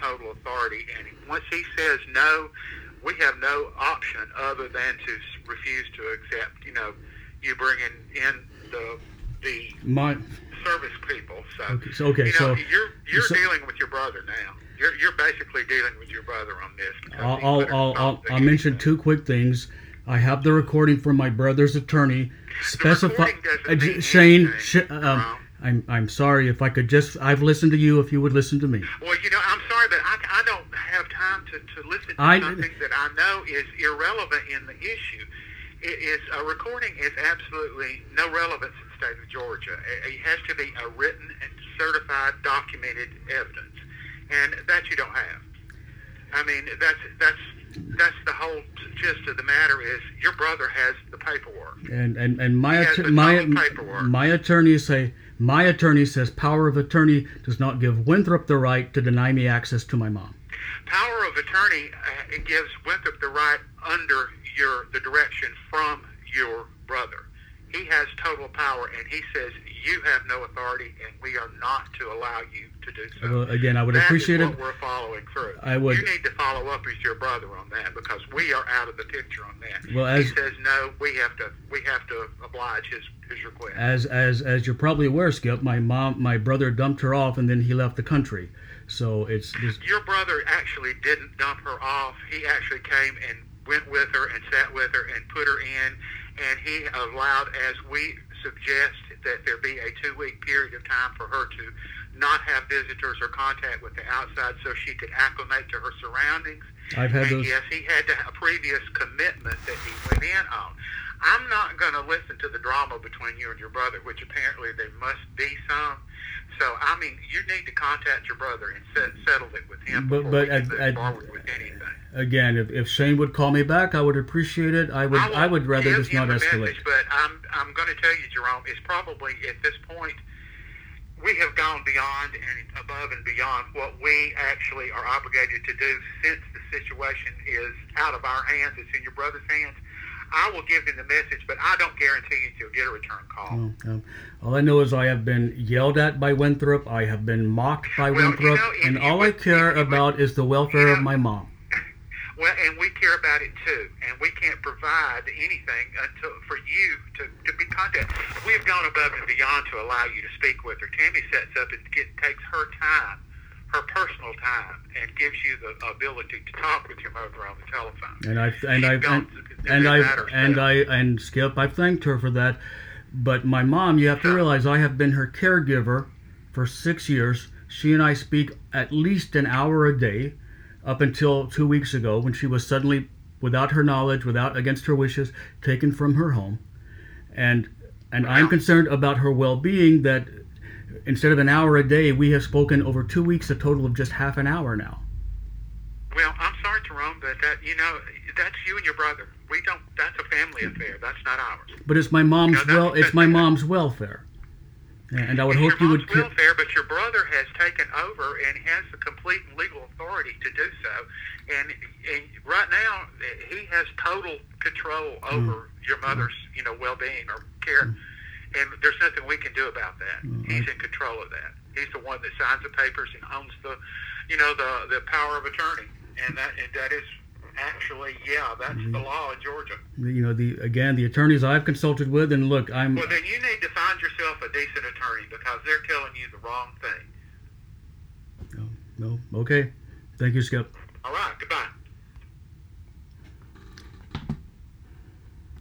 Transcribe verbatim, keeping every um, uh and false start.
total authority, and once he says no, we have no option other than to refuse to accept, you know, you bringing in the the My, service people. So, okay, so, okay, you know, so you're you're so, dealing with your brother now. You're you're basically dealing with your brother on this. I'll I'll I'll, I'll, I'll mention two quick things. I have the recording from my brother's attorney. Specify uh, Shane. Sh- um, I'm I'm sorry if I could just. I've listened to you. If you would listen to me. Well, you know, I'm sorry, but I, I don't have time to, to listen to I, something that I know is irrelevant in the issue. It is a recording is absolutely no relevance in the state of Georgia. It, it has to be a written and certified, documented evidence, and that you don't have. I mean, that's that's that's the whole gist of the matter. Is your brother has the paperwork, and and and my att- my my attorneys say. My attorney says power of attorney does not give Winthrop the right to deny me access to my mom. Power of attorney uh, it gives Winthrop the right under your the direction from your brother. He has total power, and he says you have no authority, and we are not to allow you to do so. Well, again, I would that appreciate is it. what we're following through. I would. You need to follow up with your brother on that because we are out of the picture on that. Well, as he says no, we have to we have to oblige his his request. As as as you're probably aware, Skip, my mom, my brother dumped her off, and then he left the country. So it's, it's your brother actually didn't dump her off. He actually came and went with her and sat with her and put her in, and he allowed, as we suggest, that there be a two-week period of time for her to not have visitors or contact with the outside so she could acclimate to her surroundings. I've had and those. Yes, he had to have a previous commitment that he went in on. I'm not going to listen to the drama between you and your brother, which apparently there must be some. So, I mean, you need to contact your brother and set, settle it with him but, before but we can at, move at, forward with anything. Again, if, if Shane would call me back, I would appreciate it. I would I, I would rather just not escalate. Message, but I'm I'm going to tell you, Jerome, it's probably at this point we have gone beyond and above and beyond what we actually are obligated to do since the situation is out of our hands. It's in your brother's hands. I will give him the message, but I don't guarantee you you'll get a return call. Oh, um, all I know is I have been yelled at by Winthrop. I have been mocked by well, Winthrop, you know, and all would, I care about would, is the welfare you know, of my mom. Well, and we care about it too, and we can't provide anything until for you to, to be contacted. We've gone above and beyond to allow you to speak with her. Tammy sets up and get, takes her time, her personal time, and gives you the ability to talk with your mother on the telephone. And I and I and, and I and I and Skip, I thanked her for that. But my mom, you have to realize, I have been her caregiver for six years. She and I speak at least an hour a day. Up until two weeks ago, when she was suddenly, without her knowledge, without against her wishes, taken from her home, and and wow. I'm concerned about her well-being. That instead of an hour a day, we have spoken over two weeks, a total of just half an hour now. Well, I'm sorry, Jerome, but that you know that's you and your brother. We don't. That's a family affair. That's not ours. But it's my mom's you know, well. It's my mom's welfare. And I would it's hope you would. It's your mom's welfare, but your brother has taken over and has the complete legal authority to do so. And, and right now, he has total control over mm. your mother's, you know, well-being or care. Mm. And there's nothing we can do about that. Mm. He's in control of that. He's the one that signs the papers and owns the, you know, the the power of attorney. And that and that is. Actually, yeah, that's mm-hmm. the law in Georgia. You know, the again, the attorneys I've consulted with, and look, I'm... Well, then you need to find yourself a decent attorney because they're telling you the wrong thing. No, no, okay. Thank you, Skip.